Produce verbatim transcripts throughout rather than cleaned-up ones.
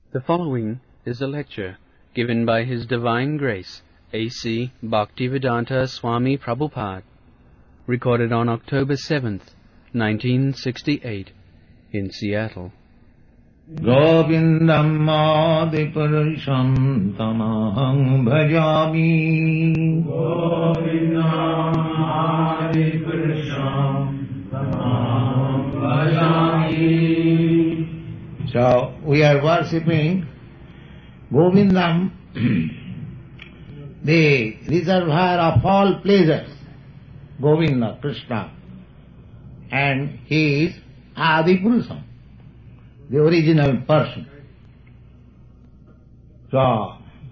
The following is a lecture given by His Divine Grace, A C Bhaktivedanta Swami Prabhupada, recorded on October seventh, nineteen sixty-eight, in Seattle. Govindam Adipurusham Tamaham Bhajami. Govindam Adipurusham Tamaham Bhajami. So we are worshipping Govindam, the reservoir of all pleasures, Govinda, Krishna, and he is Adipurusham, the original person. So,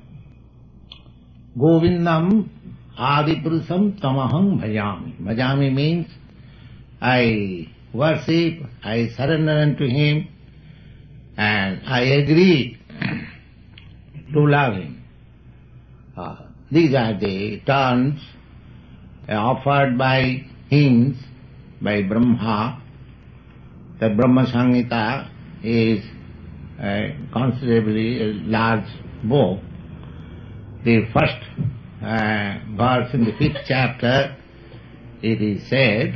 Govindam Adipurusham Tamaham Bhajami. Bhajami means I worship, I surrender unto him, and I agree to love him. Uh, these are the terms offered by hymns by Brahma. The Brahma Samhita is a considerably a large book. The first uh, verse in the fifth chapter, it is said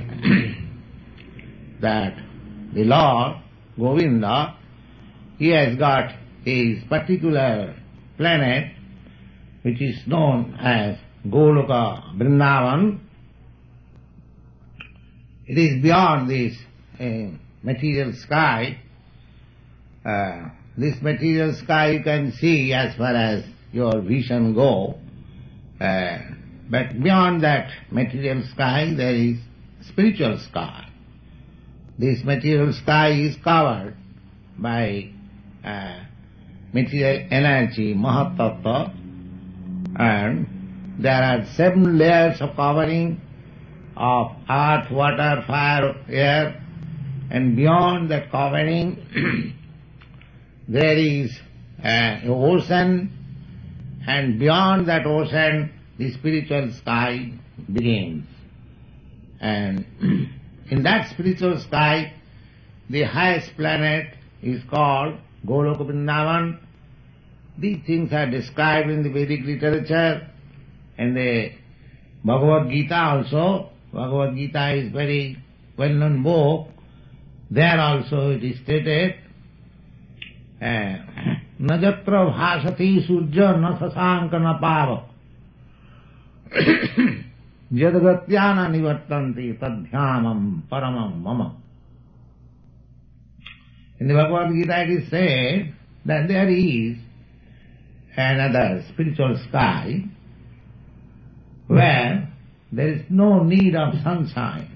that the Lord, Govinda, he has got his particular planet which is known as Goloka Vrindavan. It is beyond this uh, material sky. Uh, this material sky you can see as far as your vision go. Uh, but beyond that material sky there is spiritual sky. This material sky is covered by uh, material energy, Mahatattva, and there are seven layers of covering of earth, water, fire, air, and beyond that covering there is uh, ocean, and beyond that ocean the spiritual sky begins. And in that spiritual sky the highest planet is called Goloka Vrindavan. These things are described in the Vedic literature and the Bhagavad Gita also. Bhagavad Gita is very well-known book. There also it is stated, Najatra bhasati surja na sasanka na pava jadagatyana nivartanti tadhyamam paramam mama. In the Bhagavad Gita it is said that there is another spiritual sky where there is no need of sunshine.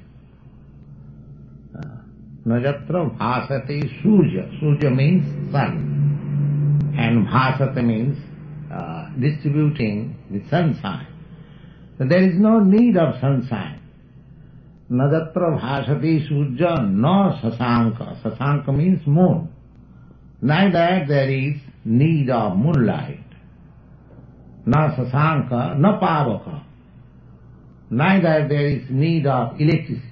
Najatra bhasati surya. Surya means sun. And bhasati means uh, distributing the sunshine. So there is no need of sunshine. Najatra bhasati surya no sasanka. Sasanka means moon. Neither there is need of moonlight. Na sasanka, na pavaka. Neither there is need of electricity.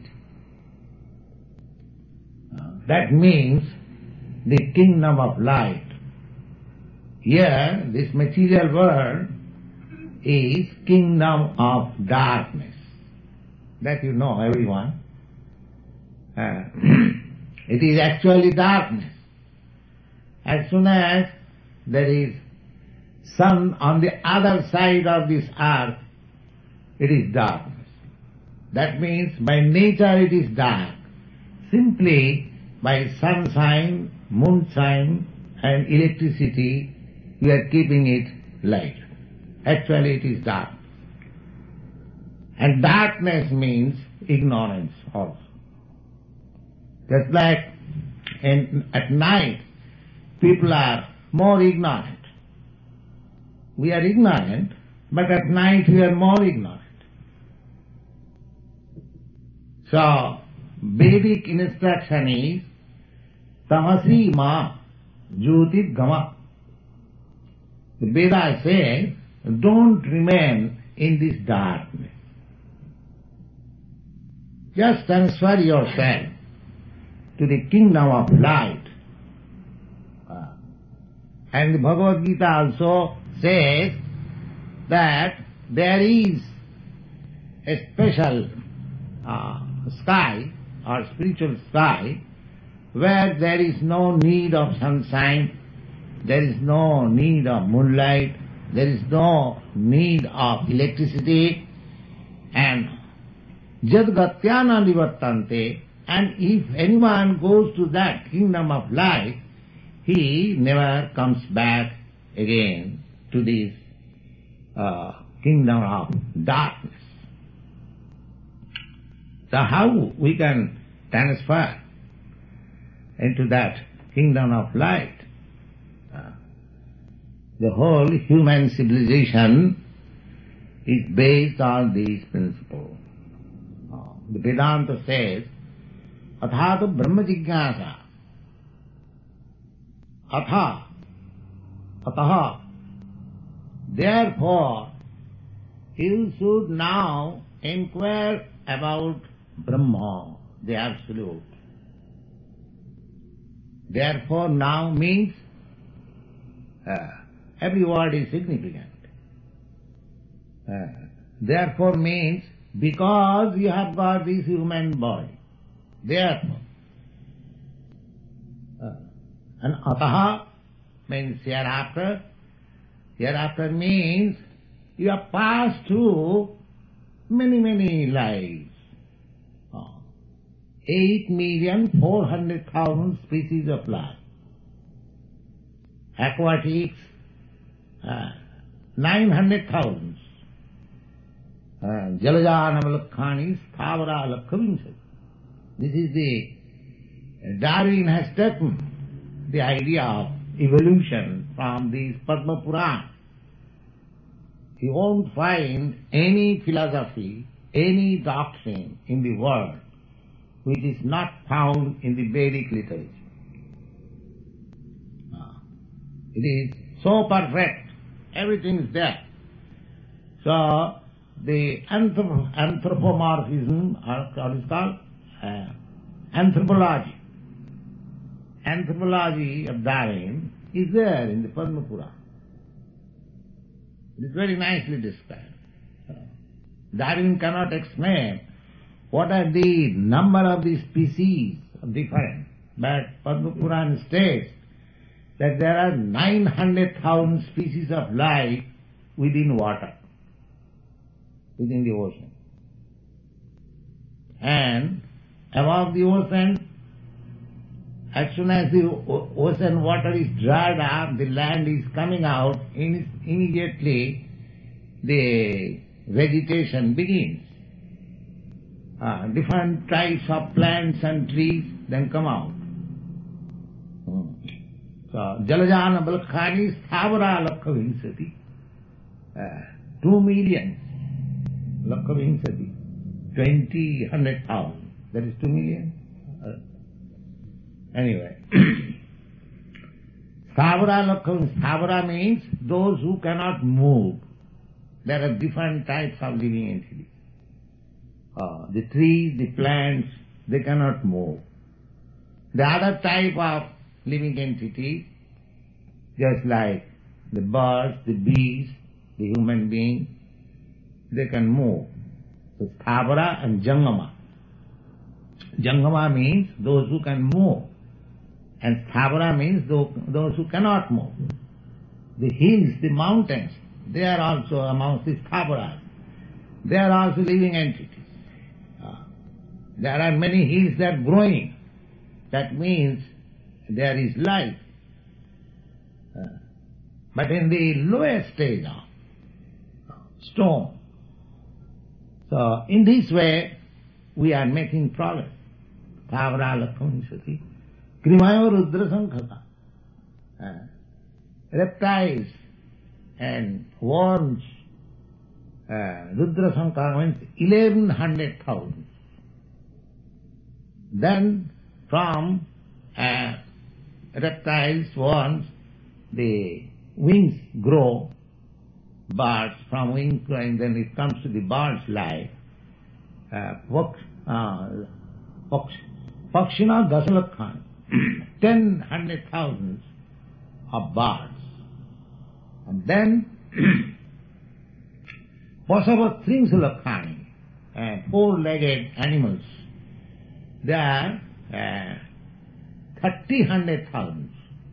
That means the kingdom of light. Here, this material world is kingdom of darkness. That you know, everyone. Uh, it is actually darkness. As soon as there is sun on the other side of this earth, it is darkness. That means by nature it is dark. Simply by sunshine, moonshine and electricity we are keeping it light. Actually it is dark. And darkness means ignorance also. Just like in, at night people are more ignorant. We are ignorant, but at night we are more ignorant. So, Vedic instruction is tamasi ma jyotit gama. The Veda says, don't remain in this darkness. Just transfer yourself to the kingdom of light. And the Bhagavad Gita also says that there is a special uh, sky or spiritual sky where there is no need of sunshine, there is no need of moonlight, there is no need of electricity, and jadgatyana nivartante, and if anyone goes to that kingdom of light, he never comes back again to this uh, kingdom of darkness. So how we can transfer into that kingdom of light? Uh, the whole human civilization is based on these principles. Uh, the Vedanta says, Athātu Brahma Jignāsa. Atha, Ataha. Therefore, you should now inquire about Brahma, the Absolute. Therefore now means uh, every word is significant. Uh, therefore means because you have got this human body. Therefore. Uh, and ataha means hereafter. Hereafter means you have passed through many, many lives. Oh. Eight million four hundred thousand species of life. Aquatics, uh, nine hundred thousand. Jalajana Malakhani, Sthavara Lakhavinsati. This is the, Darwin has taken the idea of evolution from these Padma Purana. You won't find any philosophy, any doctrine in the world which is not found in the Vedic literature. It is so perfect, everything is there. So, the anthrop- anthropomorphism, or what is called? Uh, anthropology. Anthropology of Darwin is there in the Padma Purana. It is very nicely described. Uh, Darwin cannot explain what are the number of the species of different, but Padma Purana states that there are nine hundred thousand species of life within water, within the ocean. And above the ocean, as soon as the ocean water is dried up, the land is coming out, immediately the vegetation begins. Uh, different types of plants and trees then come out. Hmm. So, Jalajana Balkhani Sthavara Lakhavinsati. Uh, two million Lakhavinsati. Twenty hundred thousand. That is two million. Uh, anyway. Sthavara Lakhavinsati. Sthavara means those who cannot move. There are different types of living entities. Uh, the trees, the plants, they cannot move. The other type of living entities, just like the birds, the bees, the human being, they can move. So Sthavara and Jangama. Jangama means those who can move, and Sthavara means those, those who cannot move. The hills, the mountains, they are also amongst the Sthavaras. They are also living entities. There are many hills that are growing. That means there is life. Uh, but in the lowest stage of storm. So in this way, we are making progress. Thavara Lakhavinsati. Krimayo Rudra Sankhata. Uh, reptiles and worms. Uh, Rudra Sankha means eleven hundred thousand. Then from uh, reptiles, worms, the wings grow, birds, from wings growing, then it comes to the bird's life. Pakshina Dasalakhani, ten hundred thousands of birds. And then Pasava Trimsulakkhani, uh, four-legged animals, they are uh, thirty hundred thousands.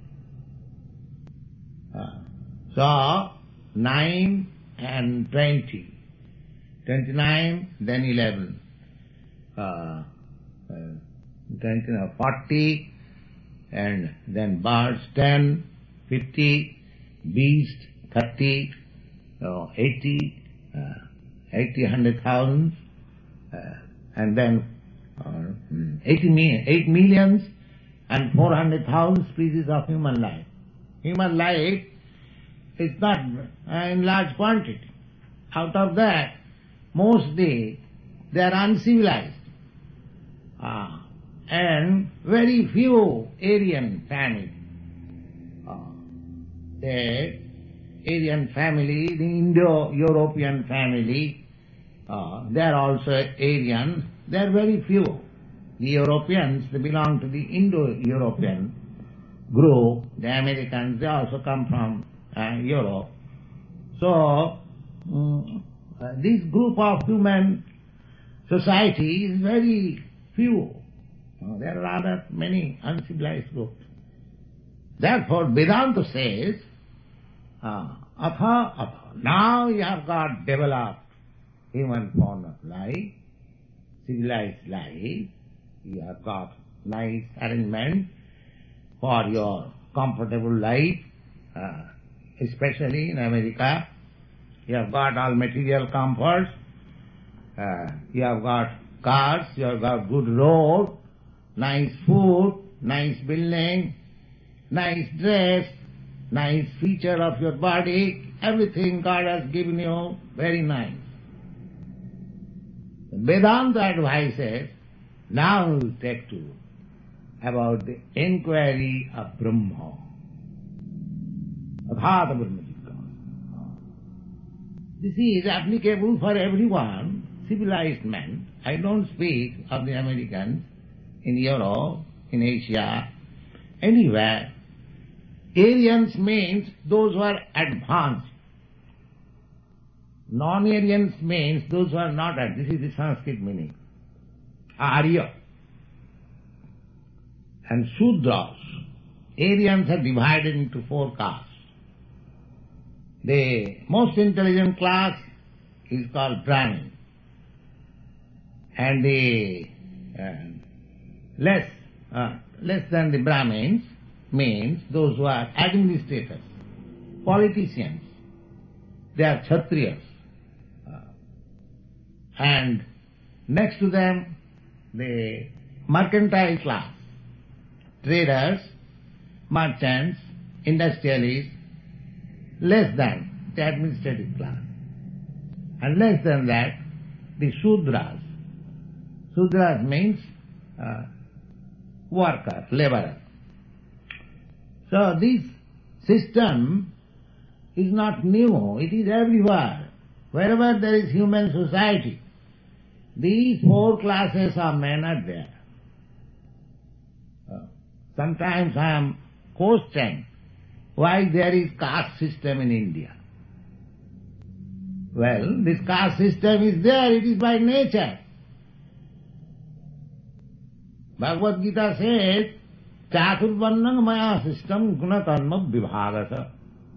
Uh, so, nine and twenty, twenty-nine, then eleven, uh, uh, twenty, no, forty, and then birds ten, fifty, beast thirty, uh, eighty, uh, eighty, hundred thousands, uh, and then uh, eighty million, eight millions and four hundred thousand species of human life. Human life is not in large quantity. Out of that, mostly they are uncivilized. Uh, and very few Aryan families. Uh, the Aryan family, the Indo-European family, uh, they are also Aryan. They are very few. The Europeans, they belong to the Indo-European group. The Americans, they also come from uh, Europe. So, um, uh, this group of human society is very few. Uh, there are rather many uncivilized groups. Therefore, Vedanta says, uh, atha, atha. Now you have got developed human form of life, civilized life, you have got nice arrangement for your comfortable life, uh, especially in America. You have got all material comforts, uh, you have got cars, you have got good road, nice food, nice building, nice dress, nice feature of your body, everything God has given you very nice. Vedanta advises, now we take to about the inquiry of Brahma. Athata Brahma Jiজ্ঞাসা. This is applicable for everyone, civilized men. I don't speak of the Americans in Europe, in Asia, anywhere. Aryans means those who are advanced. Non-Aryans means those who are not advanced. This is the Sanskrit meaning. Arya. And Shudras. Aryans are divided into four castes. The most intelligent class is called Brahmin. And the uh, less, uh, less than the Brahmins means those who are administrators, politicians. They are Kshatriyas. Uh, and next to them, the mercantile class, traders, merchants, industrialists, less than the administrative class. And less than that, the Shudras. Shudras means uh, worker, laborer. So this system is not new, it is everywhere. Wherever there is human society, these four classes of men are there. Uh, sometimes I am questioned why there is caste system in India. Well, this caste system is there, it is by nature. Bhagavad Gita says, Chaturvarnang maya system guna karma vibhagasa.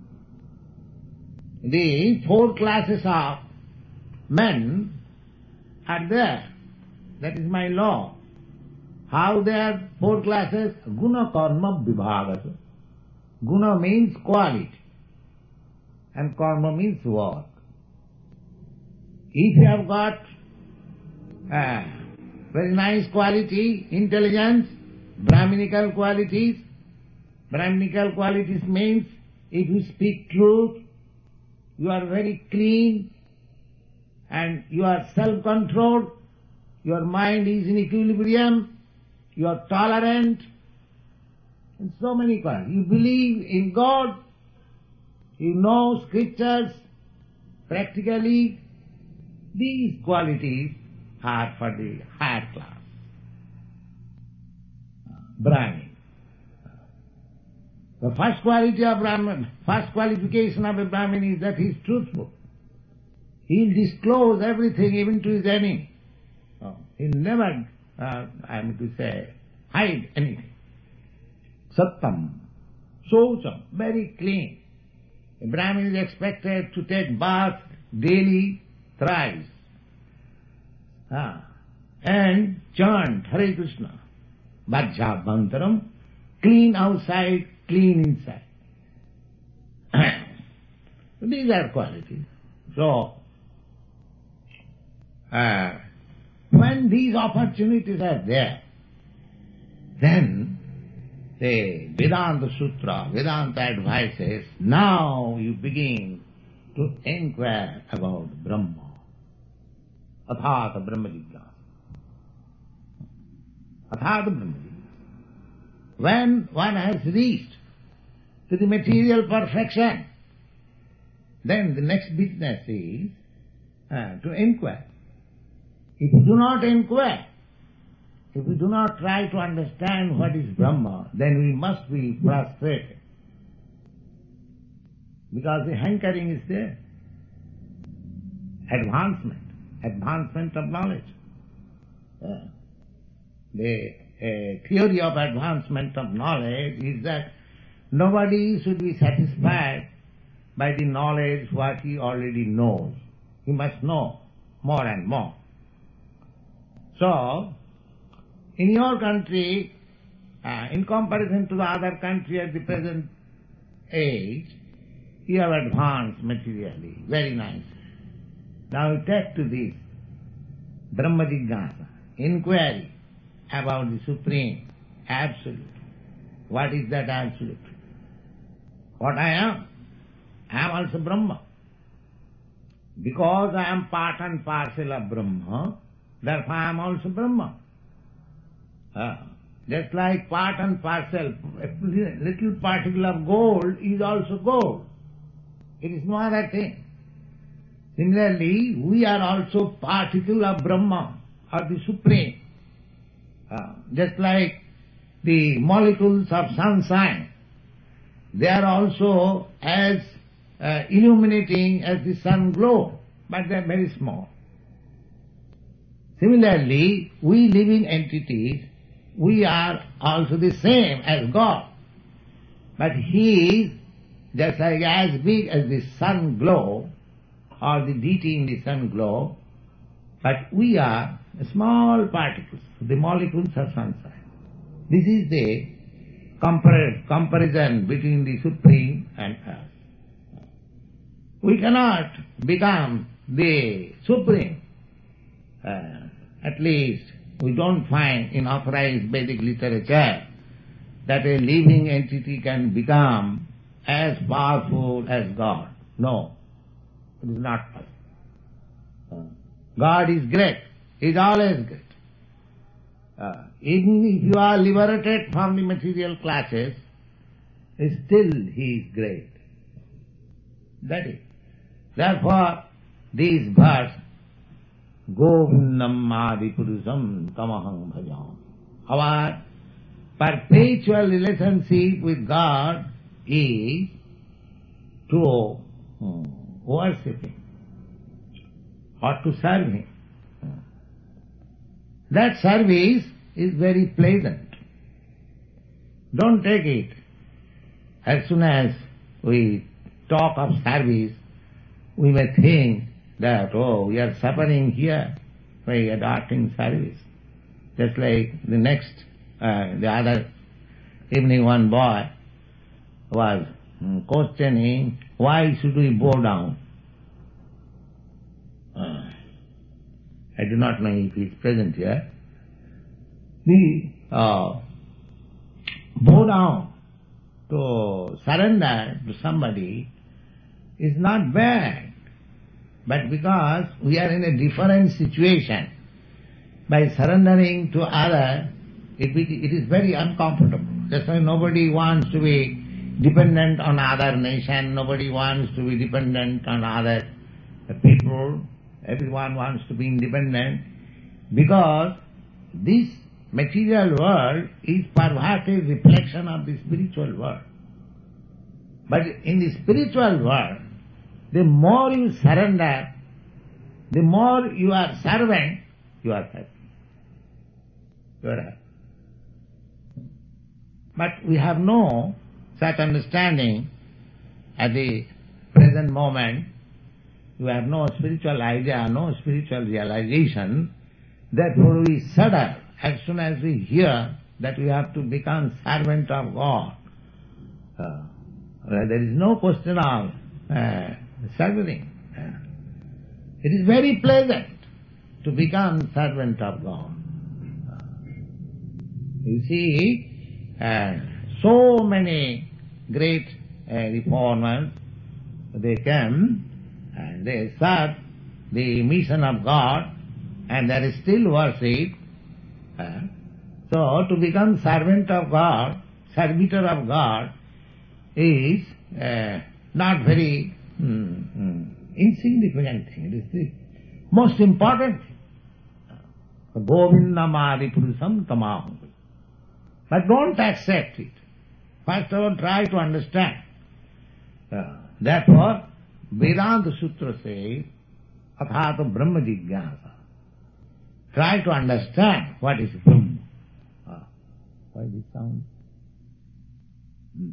The four classes of men are there. That is my law. How they are four classes? Guna karma vibhagasa. Guna means quality and karma means work. If you have got uh, very nice quality, intelligence, Brahminical qualities, Brahminical qualities means if you speak truth, you are very clean and you are self-controlled, your mind is in equilibrium, you are tolerant, and so many qualities. You believe in God, you know scriptures, practically these qualities are for the higher class, Brahmin. The first quality of Brahman, first qualification of a Brahmin is that he is truthful. He will disclose everything even to his enemy. Oh, he will never, uh, I am to say, hide anything. Sattam, Socham, very clean. A Brahmin is expected to take bath daily thrice. Ah, and chant Hare Krishna. Vajjabhantaram, clean outside, clean inside. These are qualities. So, uh, when these opportunities are there, then the Vedanta Sutra, Vedanta advises, now you begin to inquire about Brahma. Athata Brahma Jignasa. Athata Brahma Jignasa. When one has reached to the material perfection, then the next business is uh, to inquire. If you do not inquire, if we do not try to understand what is Brahma, then we must be frustrated. Because the hankering is there. Advancement, advancement of knowledge. Uh, the uh, theory of advancement of knowledge is that nobody should be satisfied by the knowledge what he already knows. He must know more and more. So, in your country, uh, in comparison to the other country at the present age, you have advanced materially, very nice. Now you take to this Brahma Jignasa, inquiry about the Supreme, Absolute. What is that Absolute? What I am? I am also Brahma. Because I am part and parcel of Brahma, therefore I am also Brahma. Uh, just like part and parcel, a little particle of gold is also gold. It is no other thing. Similarly, we are also particle of Brahma, or the Supreme. Uh, just like the molecules of sunshine, they are also as uh, illuminating as the sun glow, but they are very small. Similarly, we living entities, we are also the same as God. But He is just like as big as the sun glow, or the deity in the sun glow, but we are small particles, the molecules of sunshine. This is the compar- comparison between the Supreme and us. We cannot become the Supreme. Uh, at least we don't find in authorized Vedic literature that a living entity can become as powerful as God. No, it is not possible. Uh, God is great. He is always great. Uh, even if you are liberated from the material classes, still He is great. That is. Therefore, these verse, Govindam Adipurusam Tamaham Bhajam. Our perpetual relationship with God is to hmm, worship Him or to serve Him. That service is very pleasant. Don't take it. As soon as we talk of service, we may think that, oh, we are suffering here by adopting service. Just like the next, uh, the other evening one boy was um, questioning, why should we bow down? Uh, I do not know if he is present here. The uh, bow down to surrender to somebody is not bad, but because we are in a different situation, by surrendering to others, it, it is very uncomfortable. That's why nobody wants to be dependent on other nation, nobody wants to be dependent on other people. Everyone wants to be independent, because this material world is perverted reflection of the spiritual world. But in the spiritual world, the more you surrender, the more you are servant, you are happy. You are happy. But we have no such understanding at the present moment. We have no spiritual idea, no spiritual realization. Therefore we shudder as soon as we hear that we have to become servant of God. Uh, there is no question of uh, serving. Uh, it is very pleasant to become servant of God. Uh, you see, uh, so many great uh, reformers, they came and they serve the mission of God and there is still worship. Uh, so to become servant of God, servitor of God, is uh, not very mm, mm, insignificant thing. It is the most important thing. Govindamadi Purusam Tamaham. But don't accept it. First of all, try to understand. Uh, therefore, Vedanta Sutra says, Athata Brahma Jigyasa. Try to understand what is Brahma. Uh, why this sound? Hmm.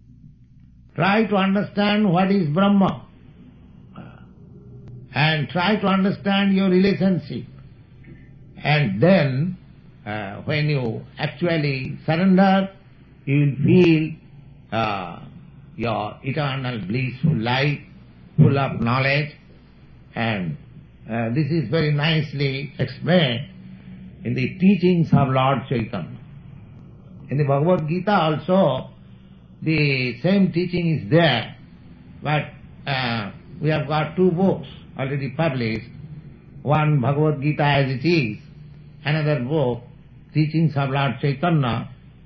Try to understand what is Brahma. Uh, and try to understand your relationship. And then, uh, when you actually surrender, you will feel uh, your eternal blissful life, full of knowledge. And uh, this is very nicely explained in the teachings of Lord Chaitanya. In the Bhagavad Gita also, the same teaching is there, but uh, we have got two books already published. One Bhagavad Gita as it is, another book, Teachings of Lord Chaitanya.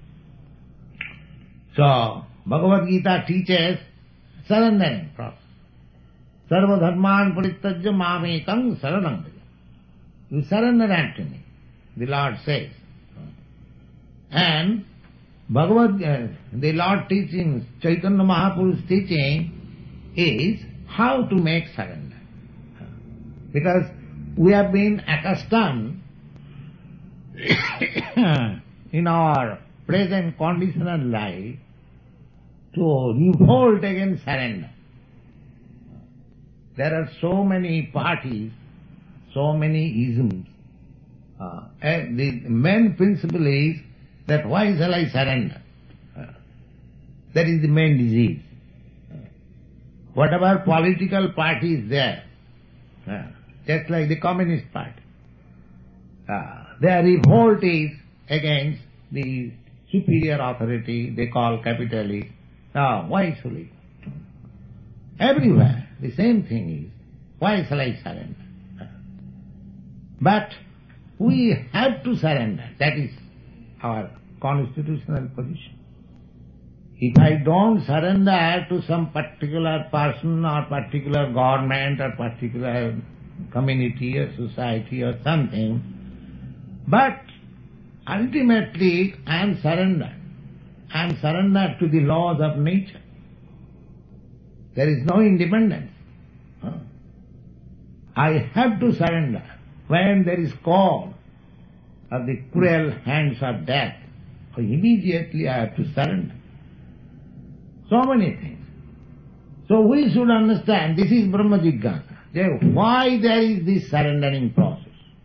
So, Bhagavad Gita teaches surrendering process. Sarva dharman parittajya mamekam saranam vraja. You surrender unto me, the Lord says. And Bhagavad, uh, the Lord teachings, Chaitanya Mahaprabhu's teaching is how to make surrender. Because we have been accustomed in our present conditional life to revolt against surrender. There are so many parties, so many isms. Uh, and the main principle is that why shall I surrender? Uh, that is the main disease. Uh, whatever political party is there, uh, just like the Communist Party, uh, their revolt is against the superior authority they call capitalist. Now, why should it? Everywhere the same thing is, why shall I surrender? But we have to surrender. That is our constitutional position. If I don't surrender to some particular person or particular government or particular community or society or something, but ultimately I am surrendered. I am surrendered to the laws of nature. There is no independence. I have to surrender when there is call of the cruel hands of death. Immediately I have to surrender. So many things. So we should understand this is Brahma Jigyasa. Why there is this surrendering process?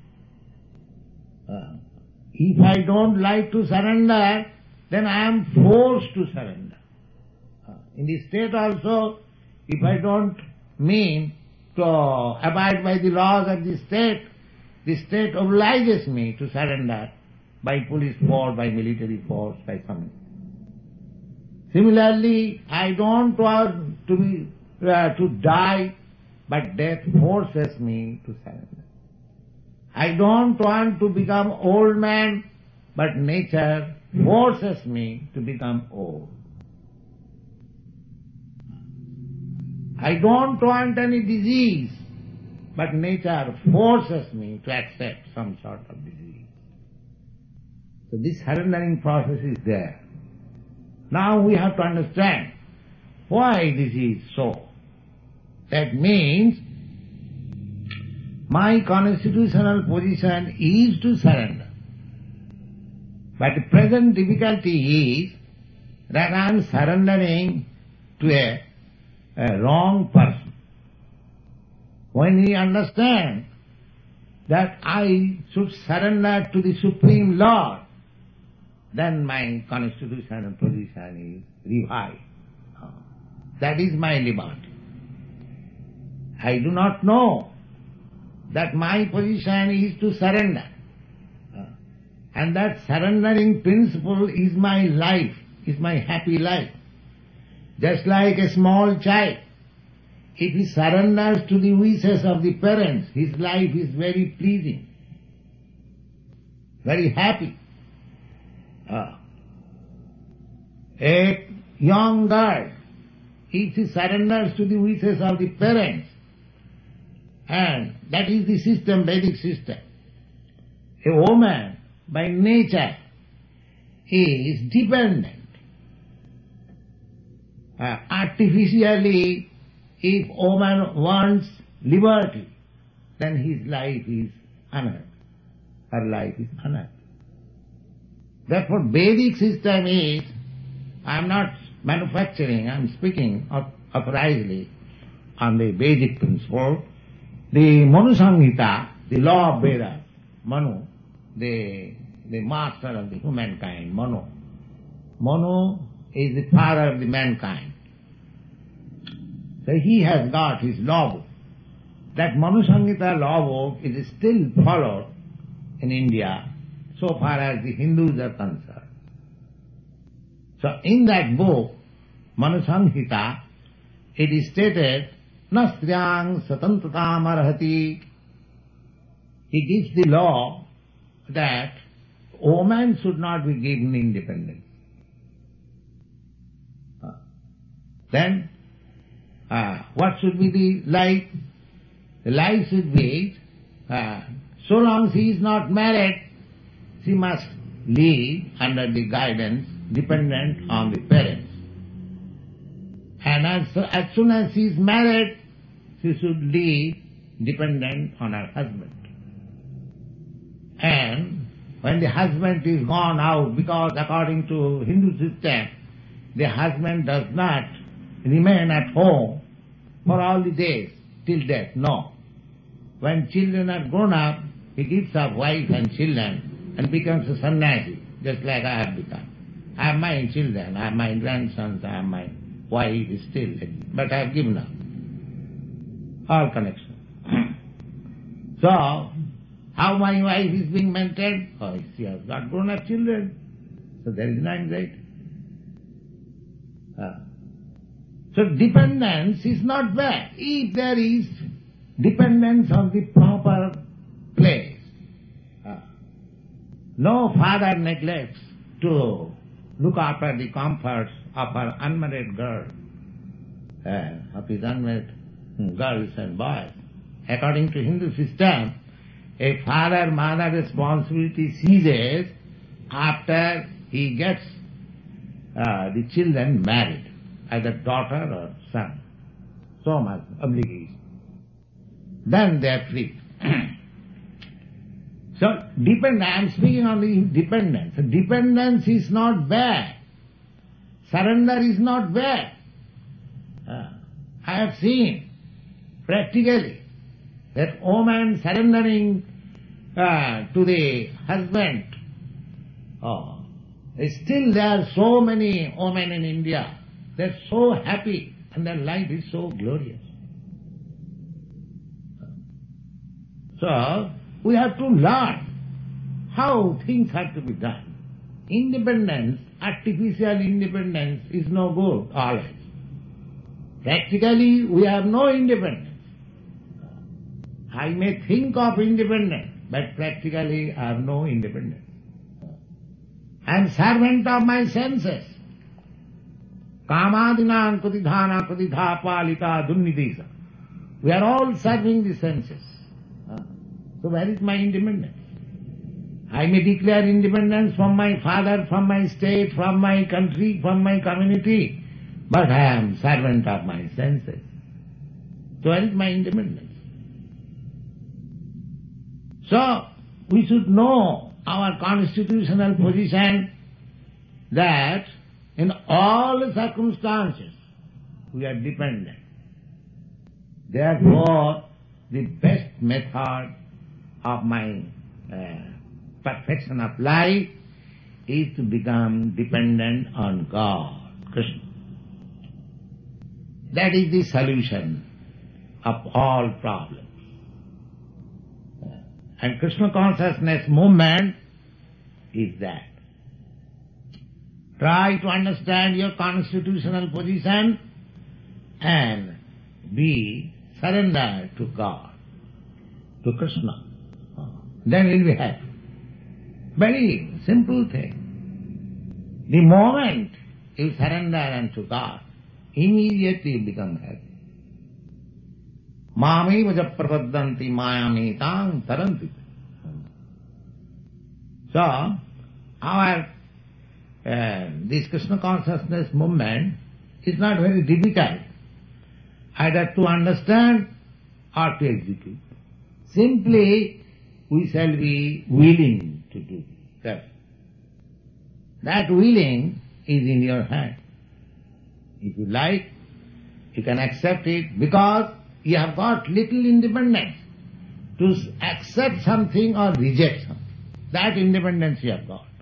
Uh, if I don't like to surrender, then I am forced to surrender. Uh, in the state also, if I don't mean to abide by the laws of the state, the state obliges me to surrender by police force, by military force, by something. Similarly, I don't want to be uh, to die, but death forces me to surrender. I don't want to become old man, but nature forces me to become old. I don't want any disease, but nature forces me to accept some sort of disease. So this surrendering process is there. Now we have to understand Why this is so? That means my constitutional position is to surrender. But the present difficulty is that I am surrendering to a, a wrong person. When we understand that I should surrender to the Supreme Lord, then my constitutional position is revived. That is my liberty. I do not know that my position is to surrender. And that surrendering principle is my life, is my happy life. Just like a small child, if he surrenders to the wishes of the parents, his life is very pleasing, very happy. Uh, a young girl, if she surrenders to the wishes of the parents, and that is the system, Vedic system. A woman, by nature, is dependent. Uh, artificially, if woman wants liberty, then his life is unhappy. Her life is unhappy. Therefore, Vedic system is, I am not manufacturing, I am speaking authorizedly on the Vedic principle. The Manu Samhita, the law of Veda, Manu, the, the master of the humankind, Manu. Manu is the father of the mankind. So he has got his law book. That Manu Samhita law book is still followed in India so far as the Hindus are concerned. So in that book, Manu Samhita, it is stated, na striyang satantatam arhati. He gives the law that woman should not be given independence. Uh, then, uh, what should be the life? The life should be, uh, so long she is not married, she must live under the guidance dependent on the parents. And as, as soon as she is married, she should live dependent on her husband. And when the husband is gone out, because according to Hindu system, the husband does not remain at home for all the days till death, no. When children are grown up, he gives up wife and children and becomes a sannyasi, just like I have become. I have my children, I have my grandsons, I have my wife still, but I have given up all connection. So, how my wife is being maintained? Oh, she has got grown-up children, so there is no anxiety. Uh, so dependence is not bad. If there is dependence on the proper place, uh, no father neglects to look after the comforts of her unmarried girl, uh, of his unmarried girls and boys. According to Hindu system, a father-mother responsibility ceases after he gets uh, the children married, either daughter or son. So much obligation. Then they are free. So, depend, I am speaking on the dependence. Dependence is not bad. Surrender is not bad. Uh, I have seen practically that woman surrendering uh, to the husband. Oh, still there are so many women in India. They are so happy and their life is so glorious. So, we have to learn how things have to be done. Independence, artificial independence is no good always. Practically, we have no independence. I may think of independence, but practically I have no independence. I am servant of my senses. Kamadinam kudidhana kudidha palika dunnidisa. We are all serving the senses. So where is my independence? I may declare independence from my father, from my state, from my country, from my community, but I am servant of my senses. So where is my independence? So, we should know our constitutional position that in all circumstances we are dependent. Therefore, the best method of my uh, perfection of life is to become dependent on God, Krishna. That is the solution of all problems. And Krishna consciousness movement is that. Try to understand your constitutional position and be surrendered to God, to Krishna. Then you will be happy. Very simple thing. The moment you surrender unto God, immediately you become happy. Mami vaja prapaddanti mayami tang taranti. So, our uh, this Krishna consciousness movement is not very difficult either to understand or to execute. Simply, we shall be willing to do that. That willing is in your hand. If you like, you can accept it because you have got little independence to accept something or reject something. That independence you have got.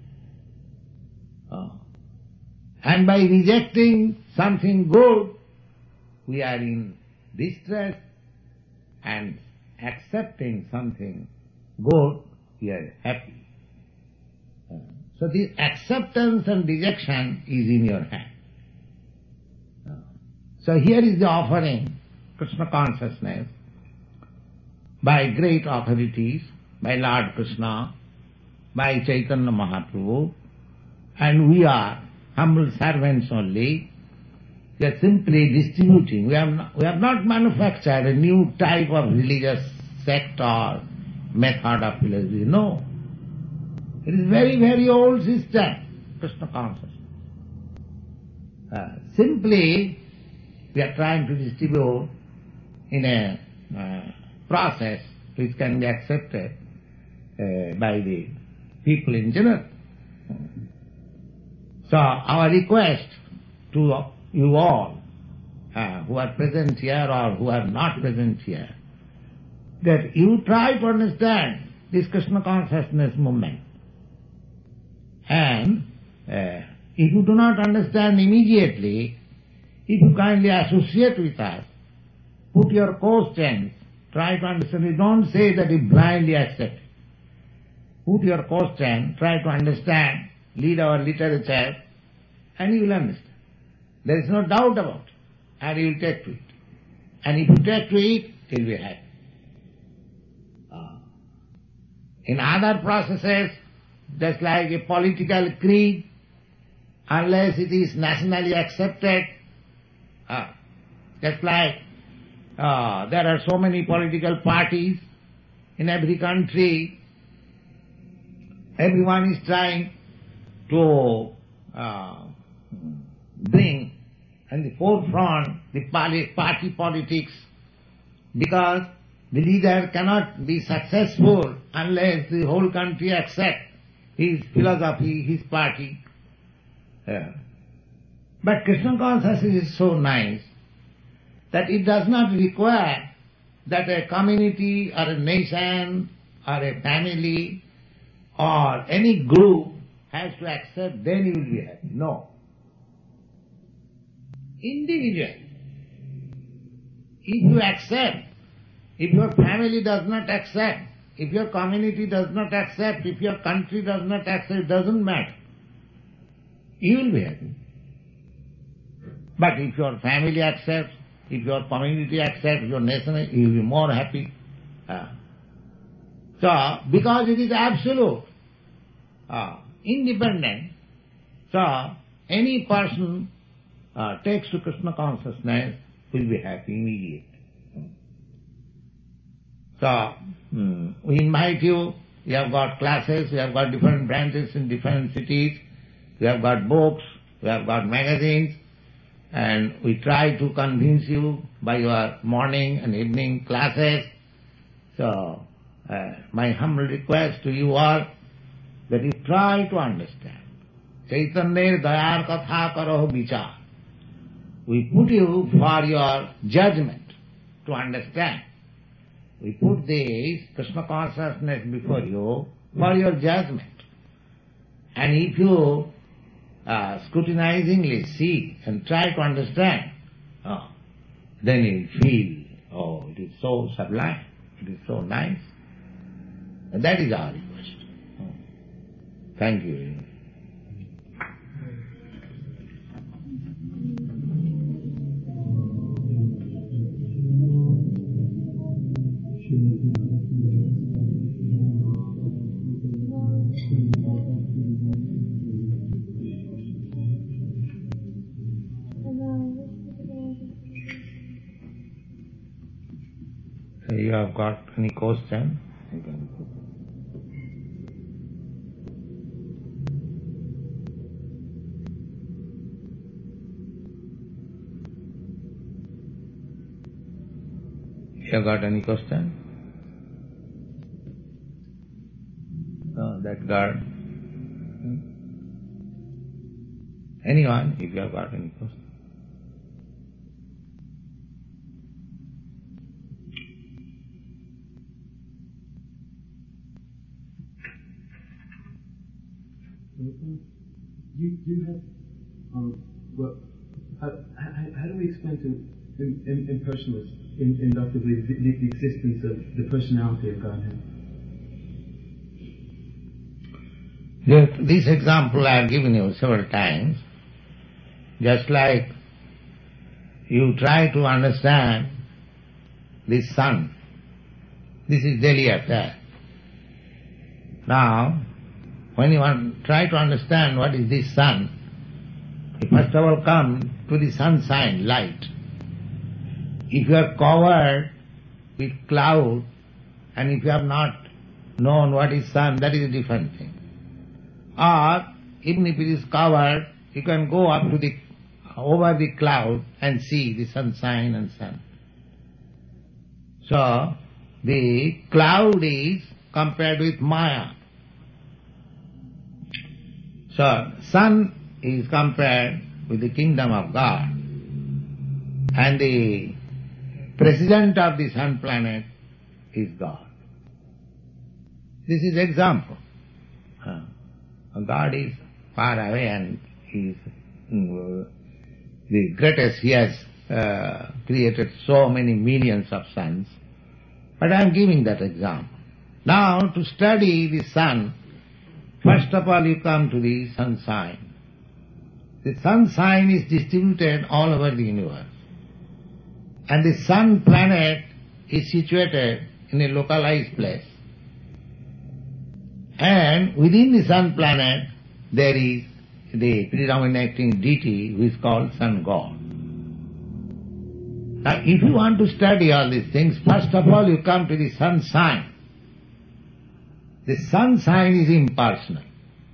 Oh. And by rejecting something good, we are in distress, and accepting something good, we are happy. So this acceptance and rejection is in your hand. So here is the offering, Krishna consciousness, by great authorities, by Lord Krishna, by Chaitanya Mahaprabhu, and we are humble servants only. We are simply distributing. We have not, we have not manufactured a new type of religious sect or method of philosophy. No. It is very, very old system, Krishna consciousness. Uh, simply, we are trying to distribute in a uh, process which can be accepted uh, by the people in general. So our request to you all uh, who are present here or who are not present here, that you try to understand this Krishna consciousness movement. And uh, if you do not understand immediately, if you kindly associate with us, put your questions, try to understand. You don't say that you blindly accept. Put your question, try to understand, read our literature, and you will understand. There is no doubt about it, and you will take to it. And if you take to it, you will be happy. Uh, in other processes, just like a political creed, unless it is nationally accepted, uh, just like uh, there are so many political parties in every country, everyone is trying to uh, bring in the forefront the party politics, because the leader cannot be successful unless the whole country accepts his philosophy, his party. Yeah. But Krishna consciousness is so nice that it does not require that a community or a nation or a family or any group has to accept, then you will be happy. No. Individual. If you accept, if your family does not accept, if your community does not accept, if your country does not accept, it doesn't matter. You will be happy. But if your family accepts, if your community accepts, your nation, you will be more happy. Uh, so, because it is absolute, uh, independent, so any person uh, takes to Krishna consciousness will be happy immediately. So, mm, we invite you, we have got classes, we have got different branches in different cities, we have got books, we have got magazines, and we try to convince you by your morning and evening classes. So, uh, my humble request to you all that you try to understand. Chaitanya dayar katha karo vichar. We put you for your judgment to understand. We put this Krishna consciousness before you for your judgment. And if you uh, scrutinizingly see and try to understand, oh, then you feel, oh, it is so sublime, it is so nice. And that is our request. Oh. Thank you. You have got any question? You can put. You have got any question? No, that guard. Hmm? Anyone, if you have got any question? You, you have, um, well, how, how, how do we explain to im, im, impersonalists in, inductively the, the, the existence of the personality of Godhead? This, this example I have given you several times. Just like you try to understand this sun. This is daily affair. Now, when you want, try to understand what is this sun, you first of all come to the sunshine, light. If you are covered with cloud, and if you have not known what is sun, that is a different thing. Or, even if it is covered, you can go up to the, over the cloud and see the sunshine and sun. So, the cloud is compared with Maya. So, sun is compared with the kingdom of God. And the president of the sun planet is God. This is example. Uh, God is far away and He is uh, the greatest. He has uh, created so many millions of suns. But I am giving that example. Now, to study the sun, first of all, you come to the sunshine. The sunshine is distributed all over the universe. And the sun planet is situated in a localized place. And within the sun planet, there is the predominating deity who is called Sun God. Now, if you want to study all these things, first of all, you come to the sunshine. The sunshine is impersonal.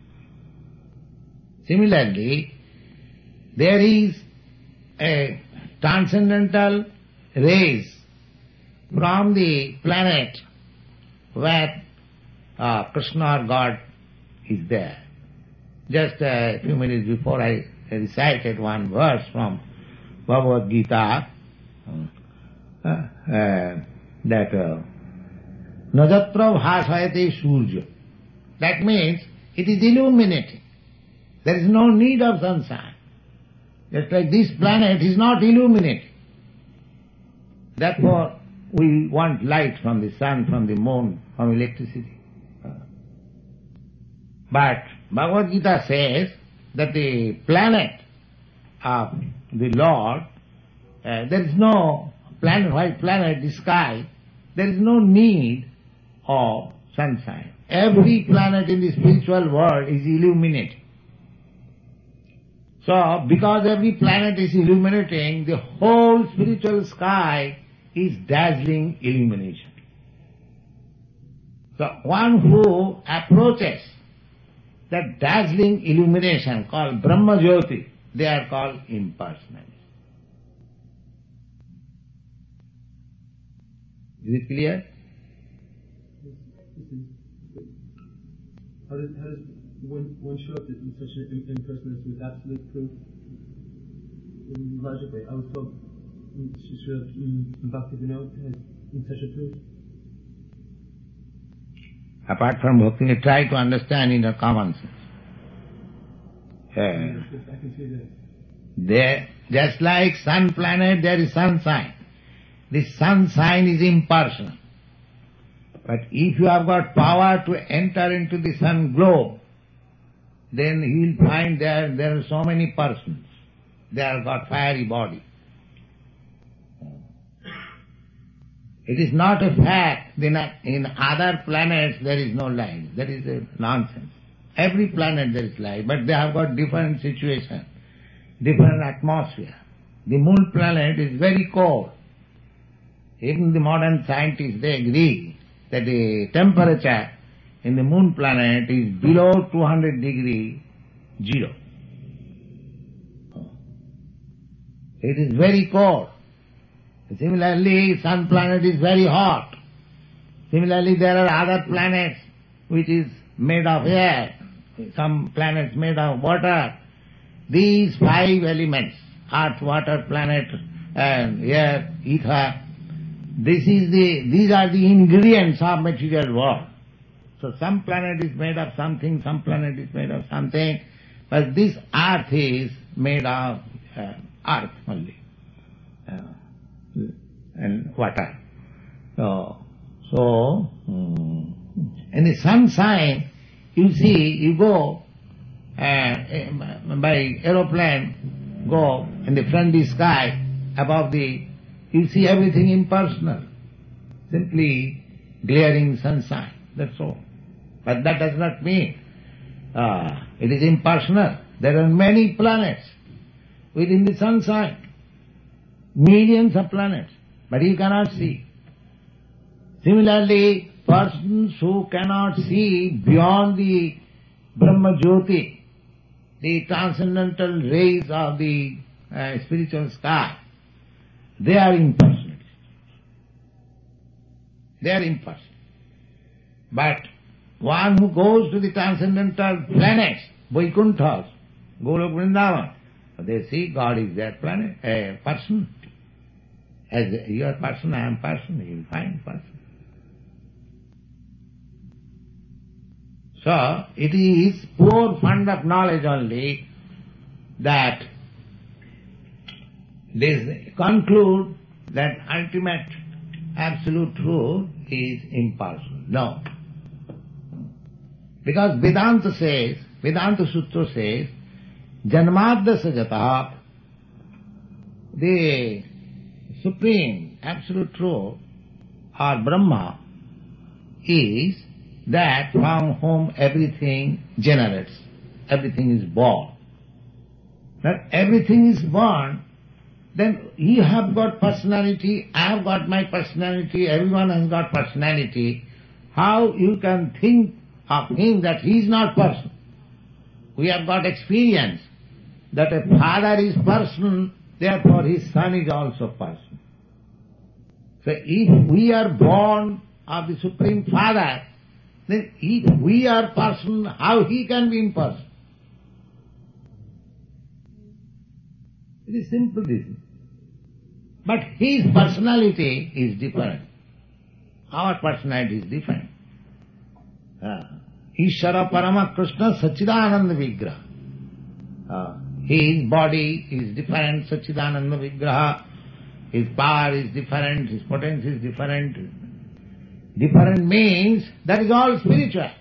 Similarly, there is a transcendental rays from the planet where uh, Krishna or God is there. Just a few minutes before I recited one verse from Bhagavad Gita, uh, uh, that uh, Najatra bhasayate surya. That means it is illuminating. There is no need of sunshine. Just like this planet is not illuminating. Therefore, we want light from the sun, from the moon, from electricity. But Bhagavad Gita says that the planet of the Lord, uh, there is no planet, white planet, the sky, there is no need of sunshine. Every planet in the spiritual world is illuminating. So, because every planet is illuminating, the whole spiritual sky is dazzling illumination. So, one who approaches that dazzling illumination called Brahma Jyoti, they are called impersonalists. Is it clear? How does, how does one, one show up in such an impersonalist with absolute proof? Logically, I was told Bhakti Vinod has in such a proof. Apart from bhakti, try to understand in a common sense. Uh, I can see that. there, just like sun planet, there is sun sign. The sun sign is impersonal. But if you have got power to enter into the sun globe, then you will find there there are so many persons. They have got fiery body. It is not a fact that in other planets there is no life. That is a nonsense. Every planet there is life, but they have got different situation, different atmosphere. The moon planet is very cold. Even the modern scientists, they agree that the temperature in the moon planet is below two hundred degree zero. It is very cold. Similarly, sun planet is very hot. Similarly, there are other planets which is made of air, some planets made of water. These five elements, earth, water, planet, and air, ether, this is the, these are the ingredients of material world. So some planet is made of something, some planet is made of something, but this earth is made of uh, earth only, uh, and water. So, so um, in the sun sign, you see, you go uh, by aeroplane, go in the friendly sky above the, you see everything impersonal, simply glaring sunshine, that's all. But that does not mean uh, it is impersonal. There are many planets within the sunshine, millions of planets, but you cannot see. Similarly, persons who cannot see beyond the Brahma Jyoti, the transcendental rays of the uh, spiritual sky, they are impersonal. They are impersonal. But one who goes to the transcendental planets, Vaikunthas, Golok Vrindavan, they see God is that planet, a person. As you are person, I am person, you will find person. So, it is poor fund of knowledge only that they conclude that ultimate absolute truth is impersonal. No. Because Vedanta says, Vedanta Sutra says, Janmadya Sajata, the supreme absolute truth or Brahma is that from whom everything generates, everything is born. That everything is born, then you have got personality, I have got my personality, everyone has got personality. How you can think of him that he is not person? We have got experience that a father is person, therefore his son is also person. So if we are born of the Supreme Father, then if we are person, how he can be impersonal? It is simple reason. But his personality is different. Our personality is different. Uh, Ishvara Parama Krishna Sachidananda Vigraha. Uh, his body is different, Sachidananda Vigraha. His power is different, his potency is different. Different means that is all spiritual.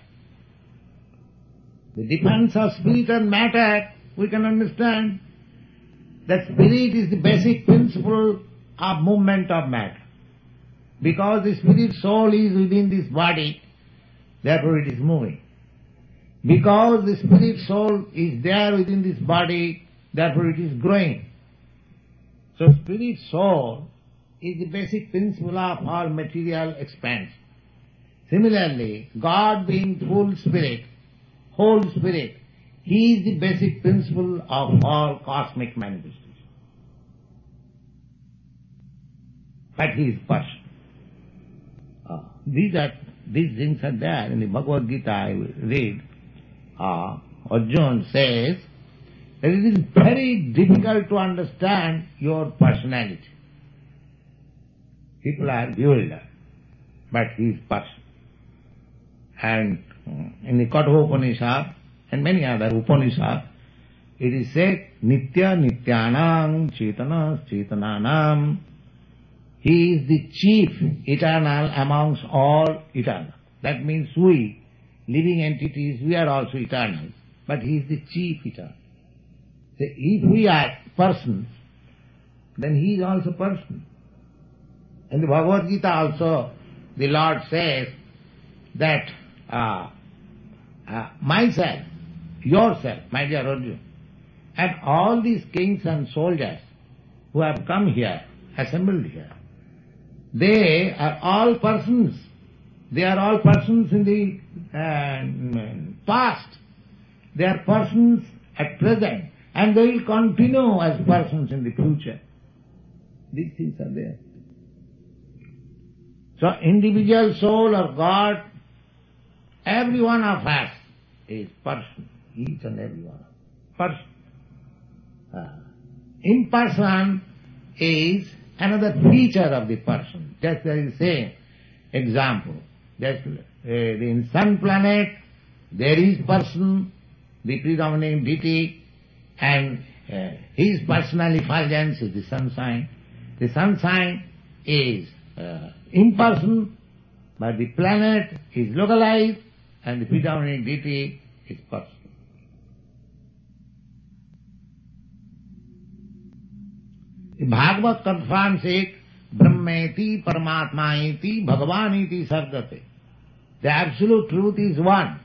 The difference of spirit and matter, we can understand that spirit is the basic principle of movement of matter. Because the spirit soul is within this body, therefore it is moving. Because the spirit soul is there within this body, therefore it is growing. So spirit soul is the basic principle of all material expansion. Similarly, God being full spirit, whole spirit, he is the basic principle of all cosmic manifestation. But he is person. these are these things are there in the Bhagavad Gita. I read. Uh, Arjuna says that it is very difficult to understand your personality. People are bewildered, but he is person. And in the Kathopanishad and many other Upanishads, it is said, Nitya Nityanam Chetana Chetananam. He is the chief eternal amongst all eternal. That means we, living entities, we are also eternal. But he is the chief eternal. So if we are persons, then he is also person. In the Bhagavad Gita also, the Lord says that uh, uh, myself, yourself, my dear Arjuna, and all these kings and soldiers who have come here, assembled here, they are all persons. They are all persons in the uh, past. They are persons at present. And they will continue as persons in the future. These things are there. So individual soul or God, every one of us is person. Each and every one of us. Person. Uh, imperson is another feature of the person. Just as I say, example, just uh, in sun planet, there is person, the predominating deity, and uh, his personal effulgence is the sun sign. The sun sign is uh, impersonal, but the planet is localized, and the predominating deity is person. The Bhagavad confirms it, Brahmeti Paramatmaiti Bhagavaniti Sargate. The absolute truth is one.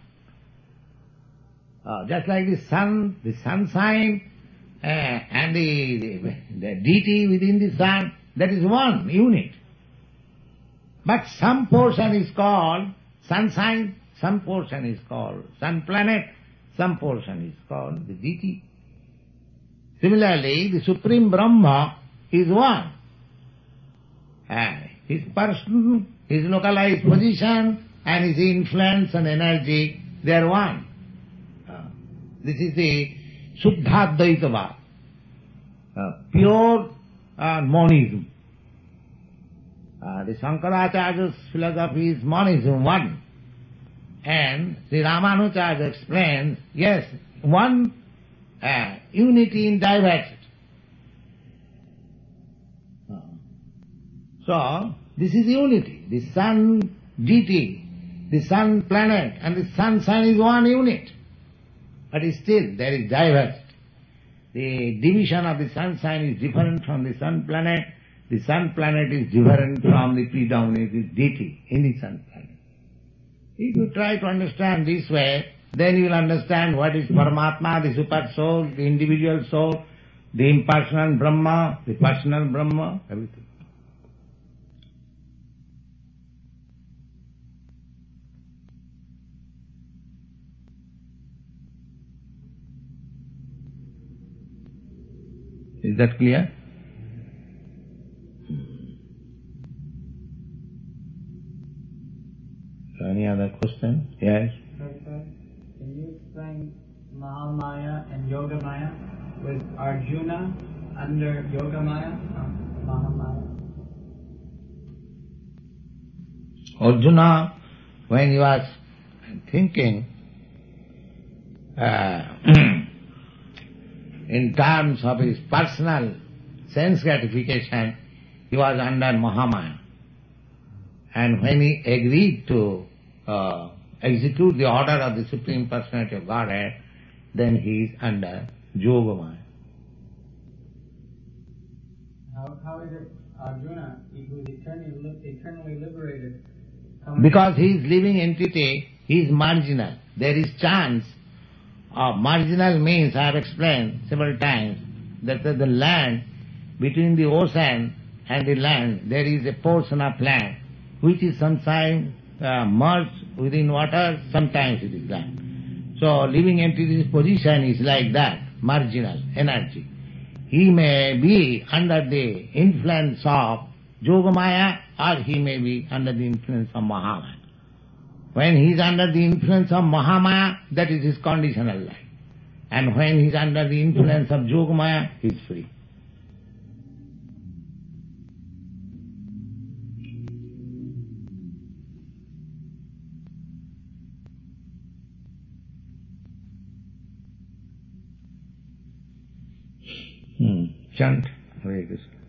Uh, just like the sun, the sun sign uh, and the, the, the deity within the sun, that is one unit. But some portion is called sun sign, some portion is called sun planet, some portion is called the deity. Similarly, the Supreme Brahma is one. Uh, his person, his localized position and his influence and energy, they are one. Uh, this is the Suddhadvaitava, uh, pure uh, monism. Uh, the Shankaracharya's philosophy is monism, one. And Sri Ramanujarya explains, yes, one uh, unity in diversity. Uh, so, this is unity. The sun deity, the sun planet and the sun sign is one unit. But still there is diversity. The division of the sun sign is different from the sun planet. The sun planet is different from the predominating deity in the sun planet. If you try to understand this way, then you will understand what is Paramatma, the super soul, the individual soul, the impersonal Brahma, the personal Brahma, everything. Is that clear? Any other question? Yes? Okay. Can you explain Mahamaya and Yogamaya? Was Arjuna under Yogamaya or Mahamaya? Arjuna, when he was thinking uh, in terms of his personal sense gratification, he was under Mahamaya. And when he agreed to uh, execute the order of the Supreme Personality of Godhead, then he is under Yogamaya. How, how is it Arjuna, he was eternally, eternally liberated? Because he is living entity, he is marginal. There is chance of marginal means, I have explained several times, that the land, between the ocean and the land, there is a portion of land which is sometimes uh, merged within water, sometimes it is land. So living entity's position is like that, marginal energy. He may be under the influence of Yogamaya, or he may be under the influence of Mahamaya. When he is under the influence of Mahamaya, that is his conditional life. And when he is under the influence of Yogamaya, he is free. Hmm. Chant Hare Krishna.